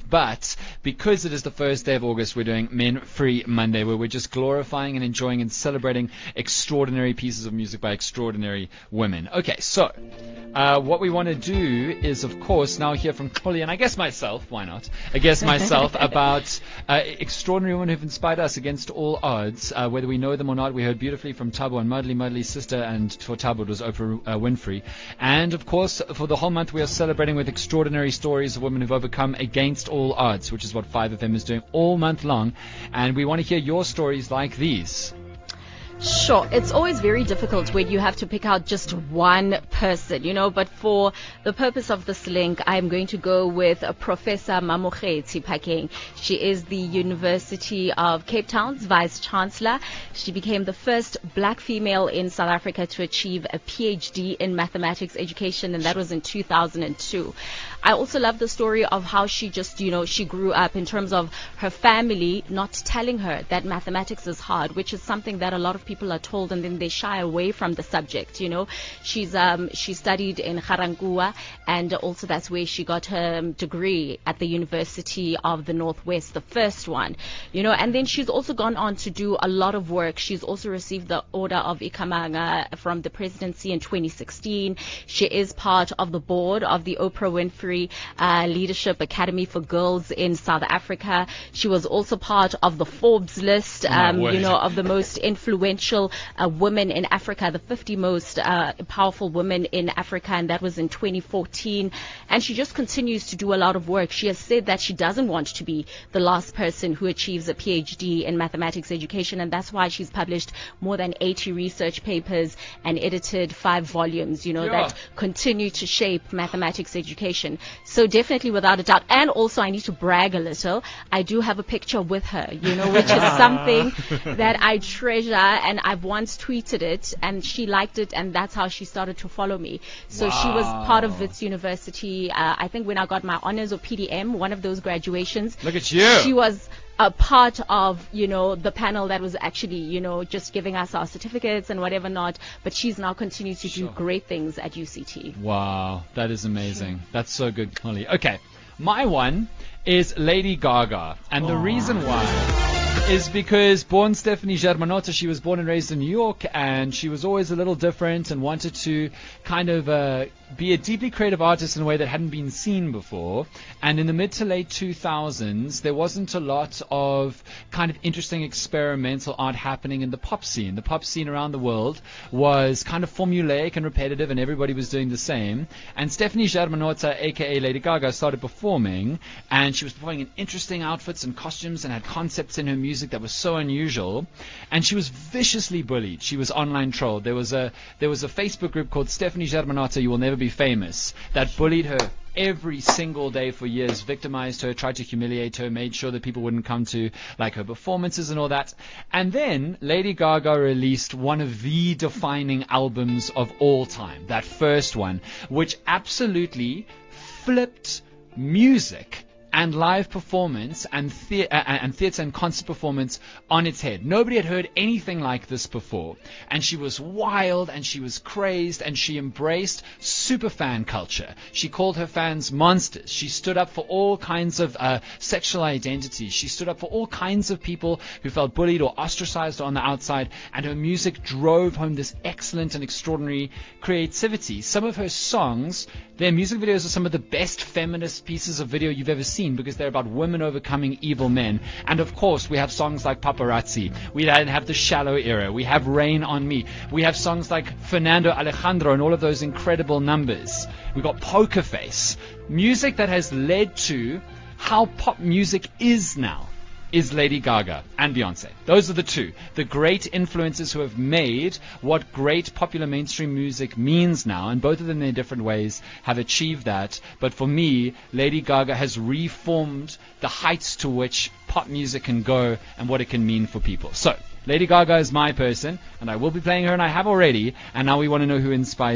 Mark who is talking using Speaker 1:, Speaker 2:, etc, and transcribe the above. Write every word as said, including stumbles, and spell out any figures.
Speaker 1: But because it is the first day of August, we're doing Men Free Monday, where we're just glorifying and enjoying and celebrating extraordinary pieces of music by extraordinary women. Okay, so uh, what we want to do is, of course, now hear from Xoli, and I guess myself, why not? I guess myself, about uh, extraordinary women who've inspired us against all odds, uh, whether we know them or not. We heard beautifully from Thabo and Mudley Mudley's sister, and for Thabo it was Oprah uh, Winfrey. And, of course, for the whole month we are celebrating with extraordinary stories of women who've overcome against all odds, which is what five F M is doing all month long. And we want to hear your stories like these.
Speaker 2: Sure. It's always very difficult when you have to pick out just one person, you know, but for the purpose of this link, I'm going to go with uh, Professor Mamokgethi Phakeng. She is the University of Cape Town's Vice Chancellor. She became the first black female in South Africa to achieve a P H D in mathematics education, and that was in two thousand two. I also love the story of how she just, you know, she grew up in terms of her family not telling her that mathematics is hard, which is something that a lot of people are told, and then they shy away from the subject. You know, she's um she studied in Ga-Rankuwa, and also that's where she got her degree at the University of the Northwest, the first one. You know, and then she's also gone on to do a lot of work. She's also received the Order of Ikhamanga from the presidency in twenty sixteen. She is part of the board of the Oprah Winfrey Uh, Leadership Academy for Girls in South Africa. She was also part of the Forbes list, um, you know, of the most influential uh, women in Africa, the fifty most uh, powerful women in Africa, and that was in twenty fourteen. And she just continues to do a lot of work. She has said that she doesn't want to be the last person who achieves a P H D in mathematics education, and that's why she's published more than eighty research papers and edited five volumes, you know,
Speaker 1: yeah.
Speaker 2: that continue to shape mathematics education. So definitely, without a doubt. And also, I need to brag a little. I do have a picture with her, you know, which is something that I treasure, and I've once tweeted it, and she liked it, and that's how she started to follow me. So
Speaker 1: wow.
Speaker 2: she was part of Wits University. Uh, I think when I got my honors or P D M, one of those graduations.
Speaker 1: Look at you.
Speaker 2: She was a part of, you know, the panel that was actually, you know, just giving us our certificates and whatever not. But she's now continued to
Speaker 1: sure.
Speaker 2: do great things at U C T.
Speaker 1: Wow, that is amazing. Sure. That's so good, Xoli. Okay, my one is Lady Gaga. And the
Speaker 2: Aww.
Speaker 1: reason why is because born Stephanie Germanotta, she was born and raised in New York, and she was always a little different and wanted to kind of uh, be a deeply creative artist in a way that hadn't been seen before. And in the mid to late two thousands, there wasn't a lot of kind of interesting experimental art happening in the pop scene. The pop scene around the world was kind of formulaic and repetitive, and everybody was doing the same. And Stephanie Germanotta, aka Lady Gaga, started performing, and she was performing in interesting outfits and costumes and had concepts in her music that was so unusual. And she was viciously bullied. She was online trolled. There was a there was a Facebook group called Stephanie Germanotta, You Will Never Be Famous, that bullied her every single day for years, victimized her, tried to humiliate her, made sure that people wouldn't come to like her performances and all that. And then Lady Gaga released one of the defining albums of all time, that first one, which absolutely flipped music and live performance and, the- uh, and theatre and concert performance on its head. Nobody had heard anything like this before. And she was wild, and she was crazed, and she embraced super fan culture. She called her fans monsters. She stood up for all kinds of uh, sexual identities. She stood up for all kinds of people who felt bullied or ostracized on the outside, and her music drove home this excellent and extraordinary creativity. Some of her songs, their music videos are some of the best feminist pieces of video you've ever seen, because they're about women overcoming evil men. And of course, we have songs like Paparazzi. We have the Shallow era. We have Rain on Me. We have songs like Fernando Alejandro and all of those incredible numbers. We've got Poker Face. Music that has led to how pop music is now is Lady Gaga and Beyonce. Those are the two. The great influencers who have made what great popular mainstream music means now, and both of them in their different ways have achieved that. But for me, Lady Gaga has reformed the heights to which pop music can go and what it can mean for people. So, Lady Gaga is my person, and I will be playing her, and I have already, and now we want to know who inspires